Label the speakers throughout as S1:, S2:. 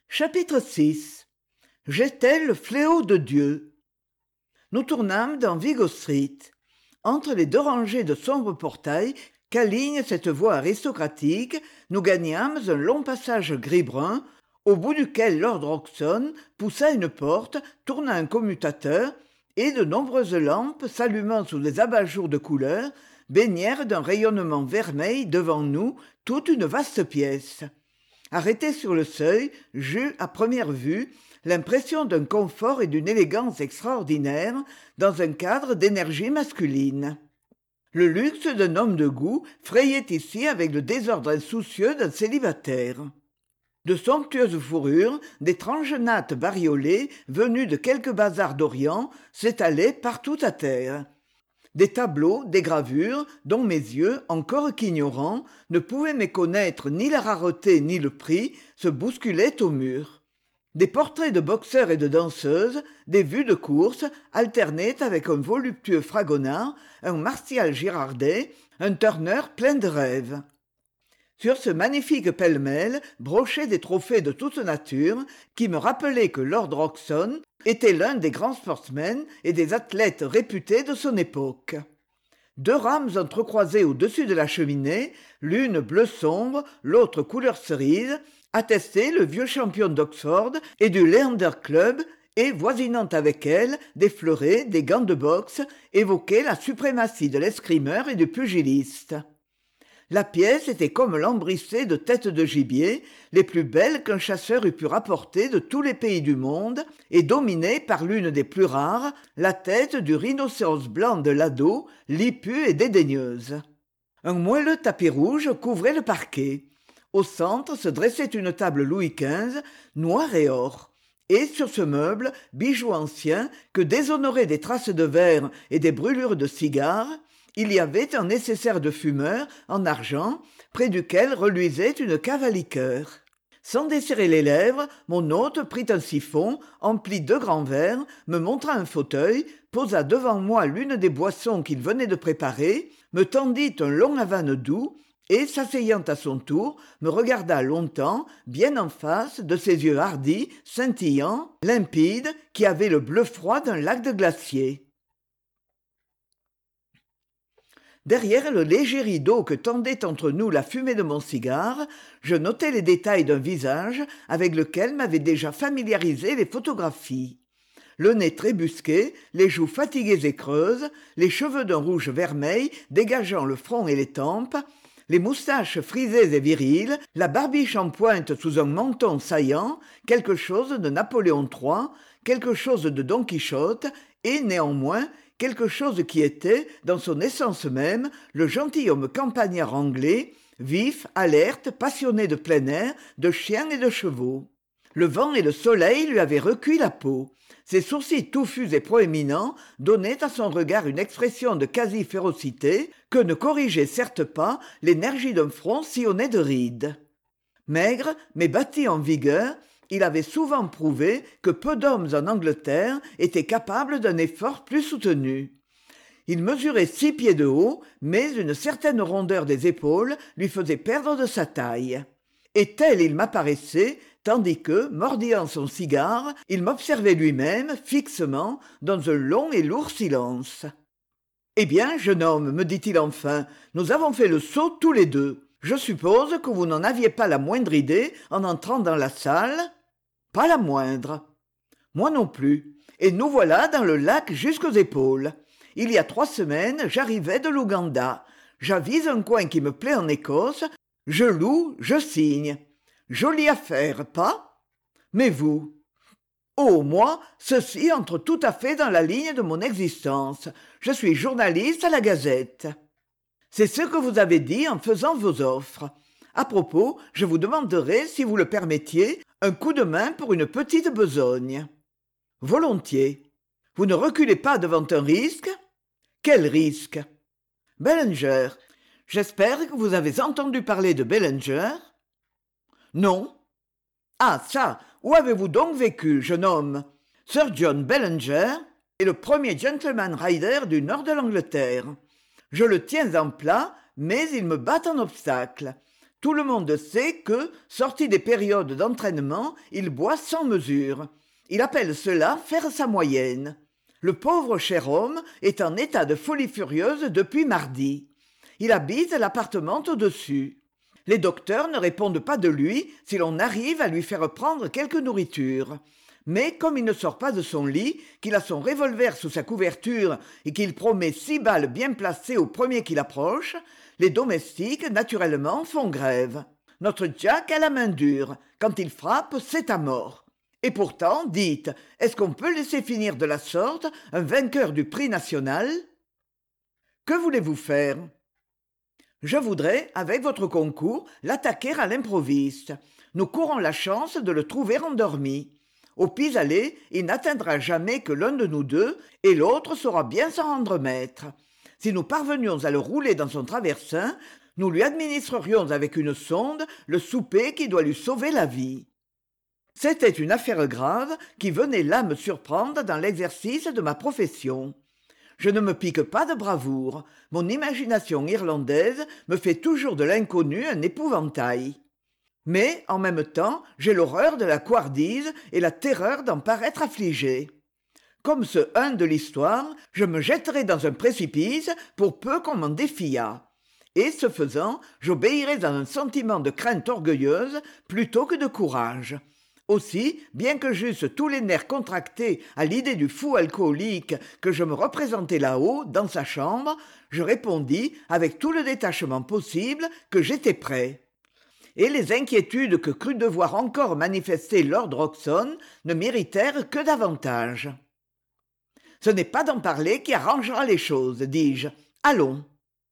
S1: Chapitre 6. J'étais le fléau de Dieu. Nous tournâmes dans Vigo Street. Entre les deux rangées de sombres portails qu'aligne cette voie aristocratique, nous gagnâmes un long passage gris-brun, au bout duquel Lord Roxton poussa une porte, tourna un commutateur, et de nombreuses lampes s'allumant sous des abat-jours de couleur baignèrent d'un rayonnement vermeil devant nous toute une vaste pièce. Arrêté sur le seuil, j'eus, à première vue, l'impression d'un confort et d'une élégance extraordinaires dans un cadre d'énergie masculine. Le luxe d'un homme de goût frayait ici avec le désordre insoucieux d'un célibataire. De somptueuses fourrures, d'étranges nattes bariolées venues de quelque bazar d'Orient s'étalaient partout à terre. Des tableaux, des gravures, dont mes yeux, encore qu'ignorants, ne pouvaient méconnaître ni la rareté ni le prix, se bousculaient au mur. Des portraits de boxeurs et de danseuses, des vues de course, alternaient avec un voluptueux Fragonard, un Martial Girardet, un Turner plein de rêves. Sur ce magnifique pêle-mêle brochaient des trophées de toute nature qui me rappelaient que Lord Roxton était l'un des grands sportsmen et des athlètes réputés de son époque. Deux rames entrecroisées au-dessus de la cheminée, l'une bleu sombre, l'autre couleur cerise, attestaient le vieux champion d'Oxford et du Leander Club, et, voisinant avec elle, des fleurets, des gants de boxe, évoquaient la suprématie de l'escrimeur et du pugiliste. La pièce était comme lambrissée de têtes de gibier, les plus belles qu'un chasseur eût pu rapporter de tous les pays du monde, et dominée par l'une des plus rares, la tête du rhinocéros blanc de l'Ado, lipue et dédaigneuse. Un moelleux tapis rouge couvrait le parquet. Au centre se dressait une table Louis XV, noire et or. Et sur ce meuble, bijou ancien, que déshonoraient des traces de verre et des brûlures de cigares, il y avait un nécessaire de fumeur, en argent, près duquel reluisait une cave à liqueur. Sans desserrer les lèvres, mon hôte prit un siphon, emplit 2 grands verres, me montra un fauteuil, posa devant moi l'une des boissons qu'il venait de préparer, me tendit un long havane doux, et, s'asseyant à son tour, me regarda longtemps, bien en face, de ses yeux hardis, scintillants, limpides, qui avaient le bleu froid d'un lac de glacier. Derrière le léger rideau que tendait entre nous la fumée de mon cigare, je notais les détails d'un visage avec lequel m'avaient déjà familiarisé les photographies. Le nez trébusqué, les joues fatiguées et creuses, les cheveux d'un rouge vermeil dégageant le front et les tempes, les moustaches frisées et viriles, la barbiche en pointe sous un menton saillant, quelque chose de Napoléon III, quelque chose de Don Quichotte, et néanmoins quelque chose qui était, dans son essence même, le gentilhomme campagnard anglais, vif, alerte, passionné de plein air, de chiens et de chevaux. Le vent et le soleil lui avaient recuit la peau. Ses sourcils touffus et proéminents donnaient à son regard une expression de quasi-férocité que ne corrigeait certes pas l'énergie d'un front sillonné de rides. Maigre, mais bâti en vigueur, il avait souvent prouvé que peu d'hommes en Angleterre étaient capables d'un effort plus soutenu. Il mesurait 6 pieds de haut, mais une certaine rondeur des épaules lui faisait perdre de sa taille. Et tel il m'apparaissait, tandis que, mordillant son cigare, il m'observait lui-même, fixement, dans un long et lourd silence. « Eh bien, jeune homme, me dit-il enfin, nous avons fait le saut tous les deux. Je suppose que vous n'en aviez pas la moindre idée en entrant dans la salle ? » Pas la moindre. Moi non plus. Et nous voilà dans le lac jusqu'aux épaules. Il y a 3 semaines, j'arrivais de l'Ouganda. J'avise un coin qui me plaît en Écosse. Je loue, je signe. Jolie affaire, pas ? Mais vous ? Oh, moi, ceci entre tout à fait dans la ligne de mon existence. Je suis journaliste à la Gazette. C'est ce que vous avez dit en faisant vos offres. À propos, je vous demanderai, si vous le permettiez, un coup de main pour une petite besogne. Volontiers. Vous ne reculez pas devant un risque ? Quel risque ? Bellinger. J'espère que vous avez entendu parler de Bellinger ? Non. Ah ça, où avez-vous donc vécu, jeune homme ? Sir John Bellinger est le premier gentleman rider du nord de l'Angleterre. Je le tiens en plat, mais il me bat en obstacle. Tout le monde sait que, sorti des périodes d'entraînement, il boit sans mesure. Il appelle cela faire sa moyenne. Le pauvre cher homme est en état de folie furieuse depuis mardi. Il habite l'appartement au-dessus. Les docteurs ne répondent pas de lui si l'on arrive à lui faire prendre quelque nourriture. Mais comme il ne sort pas de son lit, qu'il a son revolver sous sa couverture et qu'il promet 6 balles bien placées au premier qui l'approche, les domestiques, naturellement, font grève. Notre Jack a la main dure. Quand il frappe, c'est à mort. Et pourtant, dites, est-ce qu'on peut laisser finir de la sorte un vainqueur du prix national ? Que voulez-vous faire ? Je voudrais, avec votre concours, l'attaquer à l'improviste. Nous courons la chance de le trouver endormi. Au pis-aller, il n'atteindra jamais que l'un de nous deux, et l'autre saura bien s'en rendre maître. Si nous parvenions à le rouler dans son traversin, nous lui administrerions avec une sonde le souper qui doit lui sauver la vie. C'était une affaire grave qui venait là me surprendre dans l'exercice de ma profession. Je ne me pique pas de bravoure. Mon imagination irlandaise me fait toujours de l'inconnu un épouvantail. Mais, en même temps, j'ai l'horreur de la couardise et la terreur d'en paraître affligé. Comme ce de l'histoire, je me jetterai dans un précipice pour peu qu'on m'en défiât. Et, ce faisant, j'obéirai dans un sentiment de crainte orgueilleuse plutôt que de courage. Aussi, bien que j'eusse tous les nerfs contractés à l'idée du fou alcoolique que je me représentais là-haut, dans sa chambre, je répondis, avec tout le détachement possible, que j'étais prêt. Et les inquiétudes que crut devoir encore manifester Lord Roxton ne m'irritèrent que davantage. « Ce n'est pas d'en parler qui arrangera les choses, dis-je. Allons. »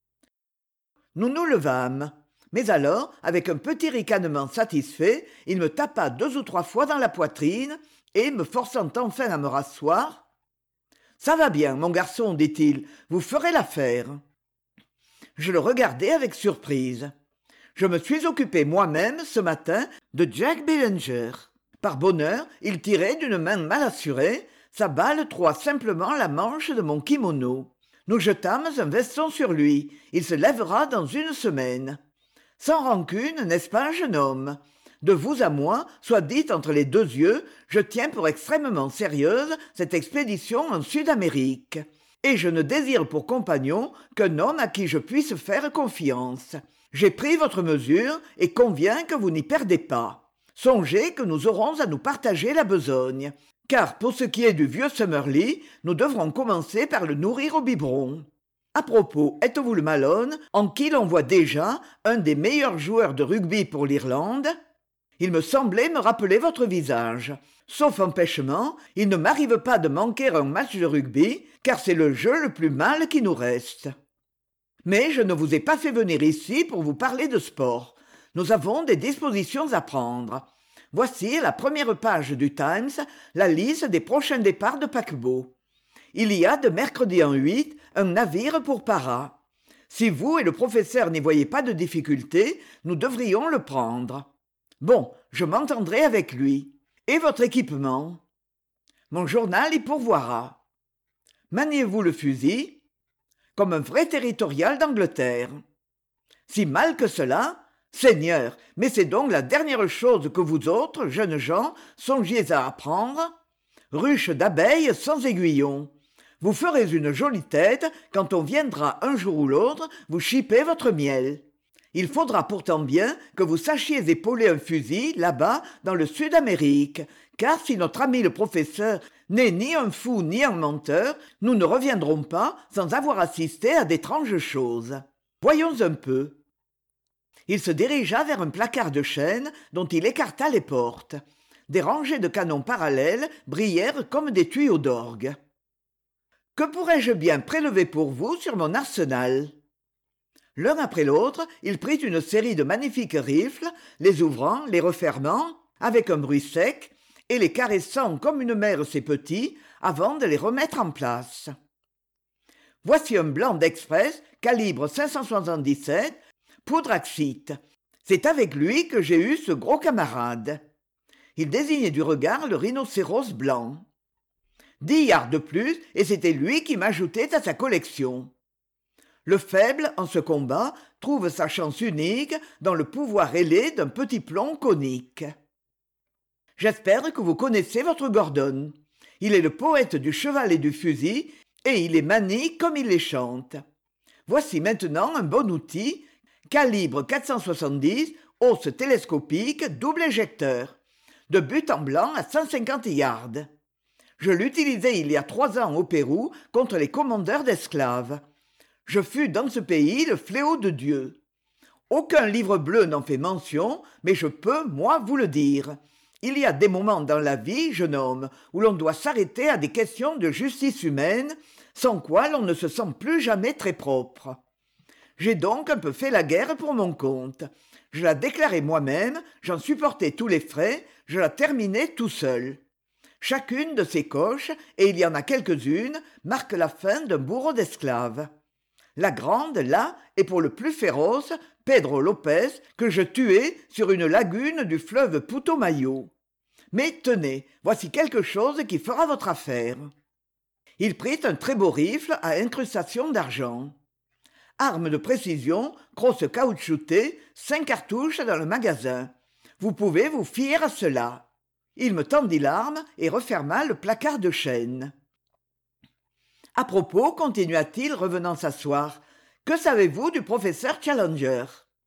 S1: Nous nous levâmes. Mais alors, avec un petit ricanement satisfait, il me tapa 2 ou 3 fois dans la poitrine et, me forçant enfin à me rasseoir, « Ça va bien, mon garçon, dit-il, vous ferez l'affaire. » Je le regardai avec surprise. Je me suis occupé moi-même, ce matin, de Jack Bellinger. Par bonheur, il tirait d'une main mal assurée, sa balle troua simplement la manche de mon kimono. Nous jetâmes un veston sur lui. Il se lèvera dans 1 semaine. Sans rancune, n'est-ce pas, jeune homme ? De vous à moi, soit dit entre les 2 yeux, je tiens pour extrêmement sérieuse cette expédition en Sud-Amérique. Et je ne désire pour compagnon qu'un homme à qui je puisse faire confiance. J'ai pris votre mesure et conviens que vous n'y perdez pas. Songez que nous aurons à nous partager la besogne. Car pour ce qui est du vieux Summerlee, nous devrons commencer par le nourrir au biberon. À propos, êtes-vous le Malone, en qui l'on voit déjà un des meilleurs joueurs de rugby pour l'Irlande ? Il me semblait me rappeler votre visage. Sauf empêchement, il ne m'arrive pas de manquer un match de rugby, car c'est le jeu le plus mal qui nous reste. Mais je ne vous ai pas fait venir ici pour vous parler de sport. Nous avons des dispositions à prendre. Voici, à la première page du Times, la liste des prochains départs de paquebot. Il y a de mercredi en 8 un navire pour Para. Si vous et le professeur n'y voyez pas de difficulté, nous devrions le prendre. Bon, je m'entendrai avec lui. Et votre équipement ? Mon journal y pourvoira. Maniez-vous le fusil ? Comme un vrai territorial d'Angleterre. Si mal que cela ? Seigneur, mais c'est donc la dernière chose que vous autres, jeunes gens, songiez à apprendre ? Ruche d'abeilles sans aiguillon. Vous ferez une jolie tête quand on viendra un jour ou l'autre vous chipper votre miel. Il faudra pourtant bien que vous sachiez épauler un fusil là-bas dans le Sud-Amérique, car si notre ami le professeur n'est ni un fou ni un menteur, nous ne reviendrons pas sans avoir assisté à d'étranges choses. Voyons un peu. Il se dirigea vers un placard de chêne dont il écarta les portes. Des rangées de canons parallèles brillèrent comme des tuyaux d'orgue. « Que pourrais-je bien prélever pour vous sur mon arsenal ?» L'un après l'autre, il prit une série de magnifiques rifles, les ouvrant, les refermant, avec un bruit sec, et les caressant comme une mère ses petits, avant de les remettre en place. Voici un blanc d'express, calibre 577, Poudraxite. C'est avec lui que j'ai eu ce gros camarade. Il désignait du regard le rhinocéros blanc. 10 yards de plus, et c'était lui qui m'ajoutait à sa collection. Le faible, en ce combat, trouve sa chance unique dans le pouvoir ailé d'un petit plomb conique. J'espère que vous connaissez votre Gordon. Il est le poète du cheval et du fusil, et il les manie comme il les chante. Voici maintenant un bon outil, calibre 470, hausse télescopique, double éjecteur, de but en blanc à 150 yards. Je l'utilisai il y a 3 ans au Pérou contre les commandeurs d'esclaves. Je fus dans ce pays le fléau de Dieu. Aucun livre bleu n'en fait mention, mais je peux, moi, vous le dire. Il y a des moments dans la vie, jeune homme, où l'on doit s'arrêter à des questions de justice humaine, sans quoi l'on ne se sent plus jamais très propre. J'ai donc un peu fait la guerre pour mon compte. Je la déclarai moi-même, j'en supportais tous les frais, je la terminai tout seul. Chacune de ces coches, et il y en a quelques-unes, marque la fin d'un bourreau d'esclaves. La grande, là, est pour le plus féroce, Pedro Lopez, que je tuai sur une lagune du fleuve Putumayo. Mais tenez, voici quelque chose qui fera votre affaire. Il prit un très beau rifle à incrustation d'argent. Arme de précision, crosse caoutchoutée, 5 cartouches dans le magasin. Vous pouvez vous fier à cela. Il me tendit l'arme et referma le placard de chêne. À propos, continua-t-il, revenant s'asseoir, que savez-vous du professeur Challenger?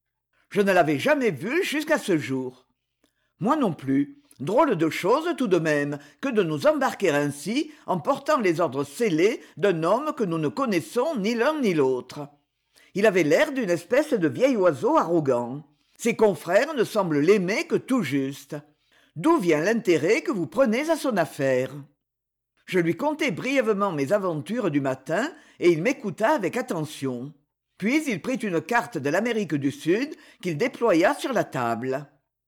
S1: Je ne l'avais jamais vu jusqu'à ce jour. Moi non plus. Drôle de chose tout de même que de nous embarquer ainsi en portant les ordres scellés d'un homme que nous ne connaissons ni l'un ni l'autre. Il avait l'air d'une espèce de vieil oiseau arrogant. Ses confrères ne semblent l'aimer que tout juste. D'où vient l'intérêt que vous prenez à son affaire? Je lui contai brièvement mes aventures du matin et il m'écouta avec attention. Puis il prit une carte de l'Amérique du Sud qu'il déploya sur la table.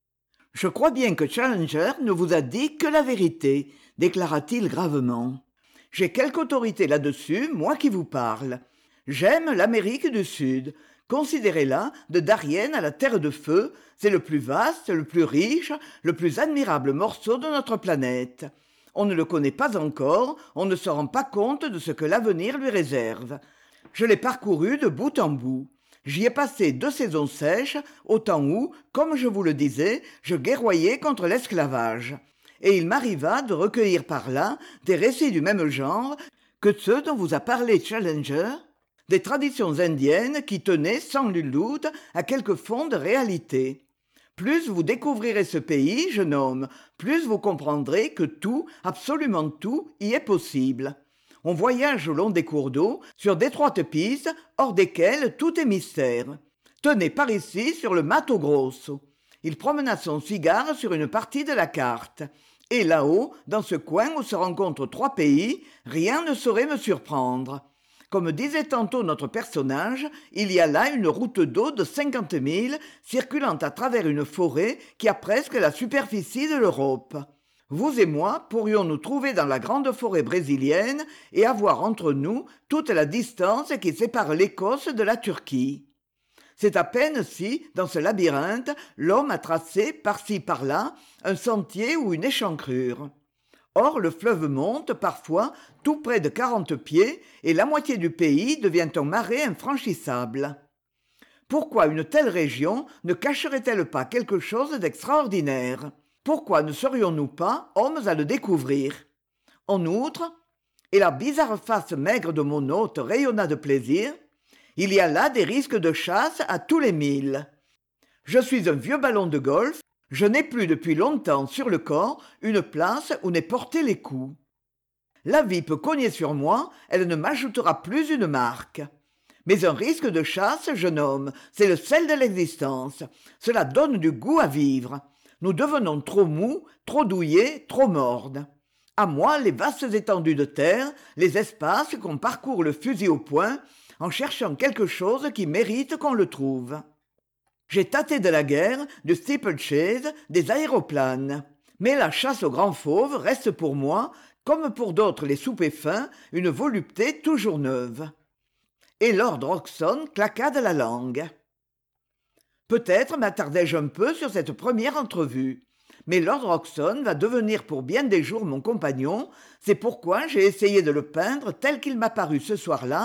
S1: « Je crois bien que Challenger ne vous a dit que la vérité, » déclara-t-il gravement. « J'ai quelque autorité là-dessus, moi qui vous parle. J'aime l'Amérique du Sud. Considérez-la, de Darien à la Terre de Feu, c'est le plus vaste, le plus riche, le plus admirable morceau de notre planète. On ne le connaît pas encore, on ne se rend pas compte de ce que l'avenir lui réserve. Je l'ai parcouru de bout en bout. J'y ai passé 2 saisons sèches, au temps où, comme je vous le disais, je guerroyais contre l'esclavage. Et il m'arriva de recueillir par là des récits du même genre que ceux dont vous a parlé Challenger, des traditions indiennes qui tenaient sans nul doute à quelque fond de réalité. Plus vous découvrirez ce pays, jeune homme, plus vous comprendrez que tout, absolument tout, y est possible. On voyage au long des cours d'eau, sur d'étroites pistes, hors desquelles tout est mystère. Tenez, par ici, sur le Mato Grosso. Il promena son cigare sur une partie de la carte. Et là-haut, dans ce coin où se rencontrent 3 pays, rien ne saurait me surprendre. Comme disait tantôt notre personnage, il y a là une route d'eau de 50 milles circulant à travers une forêt qui a presque la superficie de l'Europe. Vous et moi pourrions nous trouver dans la grande forêt brésilienne et avoir entre nous toute la distance qui sépare l'Écosse de la Turquie. C'est à peine si, dans ce labyrinthe, l'homme a tracé, par-ci par-là, un sentier ou une échancrure. Or, le fleuve monte, parfois, tout près de 40 pieds, et la moitié du pays devient un marais infranchissable. Pourquoi une telle région ne cacherait-elle pas quelque chose d'extraordinaire? Pourquoi ne serions-nous pas hommes à le découvrir? En outre, et la bizarre face maigre de mon hôte rayonna de plaisir, il y a là des risques de chasse à tous les milles. Je suis un vieux ballon de golf, je n'ai plus depuis longtemps sur le corps une place où n'est porté les coups. La vie peut cogner sur moi, elle ne m'ajoutera plus une marque. Mais un risque de chasse, jeune homme, c'est le sel de l'existence. Cela donne du goût à vivre. Nous devenons trop mous, trop douillés, trop mornes. À moi, les vastes étendues de terre, les espaces qu'on parcourt le fusil au poing, en cherchant quelque chose qui mérite qu'on le trouve. J'ai tâté de la guerre, du steeplechase, des aéroplanes. Mais la chasse aux grands fauves reste pour moi, comme pour d'autres les soupers fins, une volupté toujours neuve. Et Lord Roxton claqua de la langue. Peut-être m'attardai-je un peu sur cette première entrevue. Mais Lord Roxton va devenir pour bien des jours mon compagnon, c'est pourquoi j'ai essayé de le peindre tel qu'il m'a paru ce soir-là,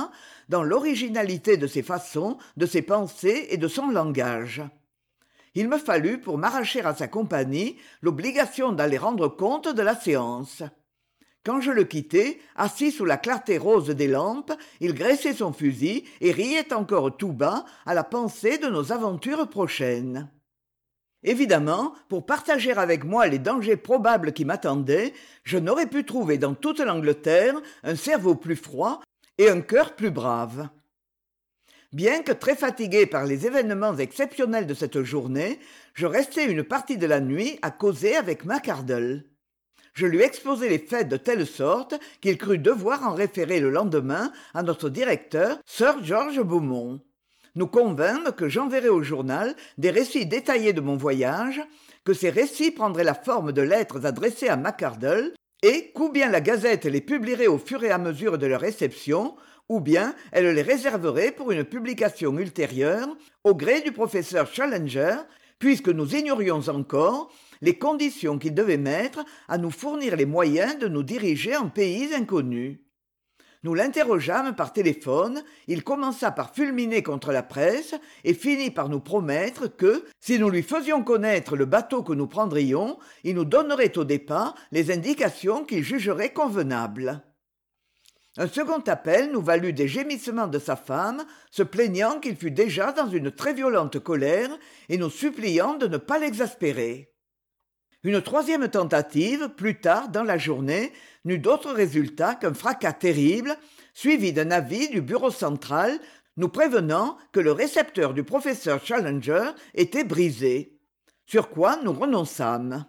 S1: dans l'originalité de ses façons, de ses pensées et de son langage. Il me fallut, pour m'arracher à sa compagnie, l'obligation d'aller rendre compte de la séance. Quand je le quittai, assis sous la clarté rose des lampes, il graissait son fusil et riait encore tout bas à la pensée de nos aventures prochaines. Évidemment, pour partager avec moi les dangers probables qui m'attendaient, je n'aurais pu trouver dans toute l'Angleterre un cerveau plus froid et un cœur plus brave. Bien que très fatigué par les événements exceptionnels de cette journée, je restai une partie de la nuit à causer avec Macardle. Je lui exposai les faits de telle sorte qu'il crut devoir en référer le lendemain à notre directeur, Sir George Beaumont. Nous convînmes que j'enverrais au journal des récits détaillés de mon voyage, que ces récits prendraient la forme de lettres adressées à Macardle, et qu'ou bien la Gazette les publierait au fur et à mesure de leur réception, ou bien elle les réserverait pour une publication ultérieure, au gré du professeur Challenger, puisque nous ignorions encore les conditions qu'il devait mettre à nous fournir les moyens de nous diriger en pays inconnus. Nous l'interrogeâmes par téléphone, il commença par fulminer contre la presse et finit par nous promettre que, si nous lui faisions connaître le bateau que nous prendrions, il nous donnerait au départ les indications qu'il jugerait convenables. Un second appel nous valut des gémissements de sa femme, se plaignant qu'il fût déjà dans une très violente colère et nous suppliant de ne pas l'exaspérer. Une troisième tentative, plus tard dans la journée, n'eut d'autre résultat qu'un fracas terrible, suivi d'un avis du bureau central nous prévenant que le récepteur du professeur Challenger était brisé. Sur quoi nous renonçâmes.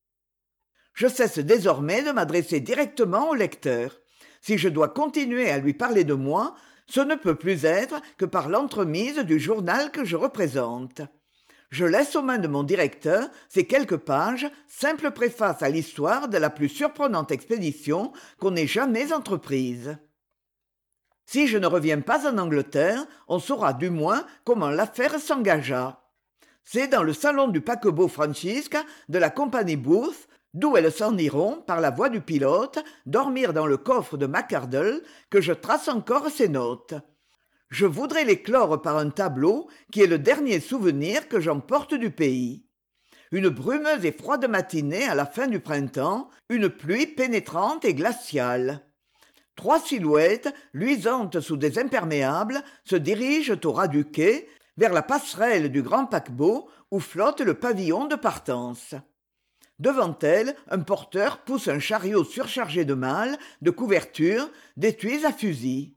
S1: Je cesse désormais de m'adresser directement au lecteur. Si je dois continuer à lui parler de moi, ce ne peut plus être que par l'entremise du journal que je représente. Je laisse aux mains de mon directeur ces quelques pages, simple préface à l'histoire de la plus surprenante expédition qu'on ait jamais entreprise. Si je ne reviens pas en Angleterre, on saura du moins comment l'affaire s'engagea. C'est dans le salon du paquebot Francisca de la compagnie Booth, d'où elles s'en iront, par la voix du pilote, dormir dans le coffre de Macardle, que je trace encore ces notes. Je voudrais les clore par un tableau qui est le dernier souvenir que j'emporte du pays. Une brumeuse et froide matinée à la fin du printemps, une pluie pénétrante et glaciale. 3 silhouettes, luisantes sous des imperméables, se dirigent au ras du quai, vers la passerelle du grand paquebot où flotte le pavillon de partance. Devant elles, un porteur pousse un chariot surchargé de malles, de couvertures, d'étuis à fusil.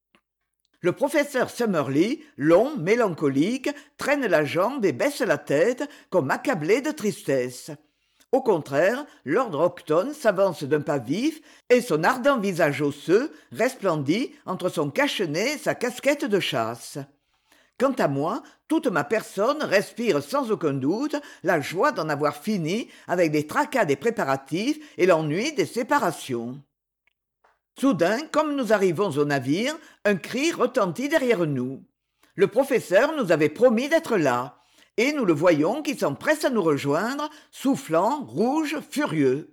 S1: Le professeur Summerlee, long, mélancolique, traîne la jambe et baisse la tête comme accablé de tristesse. Au contraire, Lord Houghton s'avance d'un pas vif et son ardent visage osseux resplendit entre son cache-nez et sa casquette de chasse. Quant à moi, toute ma personne respire sans aucun doute la joie d'en avoir fini avec les tracas des préparatifs et l'ennui des séparations. Soudain, comme nous arrivons au navire, un cri retentit derrière nous. Le professeur nous avait promis d'être là, et nous le voyons qui s'empresse à nous rejoindre, soufflant, rouge, furieux.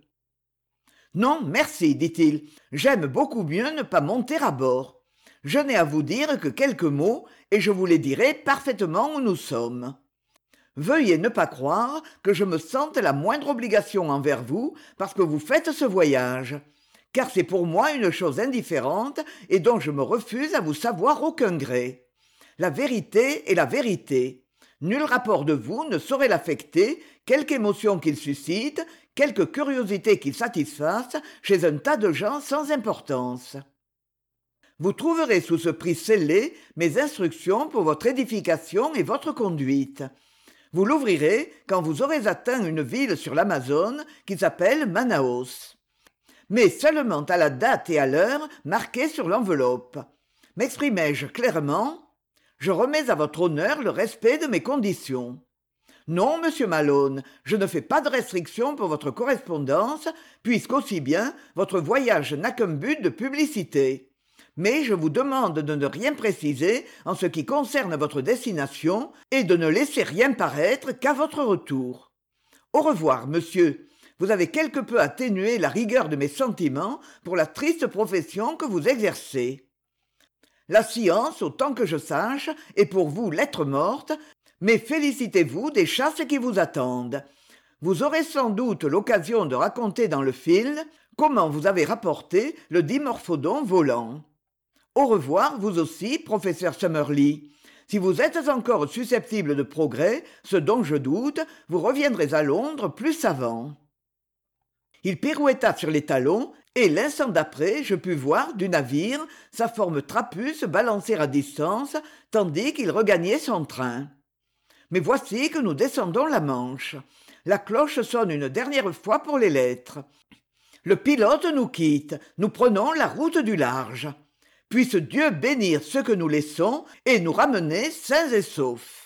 S1: « Non, merci, dit-il, j'aime beaucoup mieux ne pas monter à bord. Je n'ai à vous dire que quelques mots, et je vous les dirai parfaitement où nous sommes. Veuillez ne pas croire que je me sente la moindre obligation envers vous parce que vous faites ce voyage. Car c'est pour moi une chose indifférente et dont je me refuse à vous savoir aucun gré. La vérité est la vérité. Nul rapport de vous ne saurait l'affecter, quelque émotion qu'il suscite, quelque curiosité qu'il satisfasse chez un tas de gens sans importance. Vous trouverez sous ce prix scellé mes instructions pour votre édification et votre conduite. Vous l'ouvrirez quand vous aurez atteint une ville sur l'Amazone qui s'appelle Manaus. Mais seulement à la date et à l'heure marquées sur l'enveloppe. M'exprimai-je clairement ? Je remets à votre honneur le respect de mes conditions. Non, monsieur Malone, je ne fais pas de restriction pour votre correspondance, puisqu'aussi bien votre voyage n'a qu'un but de publicité. Mais je vous demande de ne rien préciser en ce qui concerne votre destination et de ne laisser rien paraître qu'à votre retour. Au revoir, monsieur. Vous avez quelque peu atténué la rigueur de mes sentiments pour la triste profession que vous exercez. La science, autant que je sache, est pour vous lettre morte, mais félicitez-vous des chasses qui vous attendent. Vous aurez sans doute l'occasion de raconter dans le fil comment vous avez rapporté le dimorphodon volant. Au revoir, vous aussi, professeur Summerlee. Si vous êtes encore susceptible de progrès, ce dont je doute, vous reviendrez à Londres plus savant. Il pirouetta sur les talons, et l'instant d'après, je pus voir, du navire, sa forme trapue se balancer à distance, tandis qu'il regagnait son train. Mais voici que nous descendons la Manche. La cloche sonne une dernière fois pour les lettres. Le pilote nous quitte, nous prenons la route du large. Puisse Dieu bénir ce que nous laissons et nous ramener sains et saufs.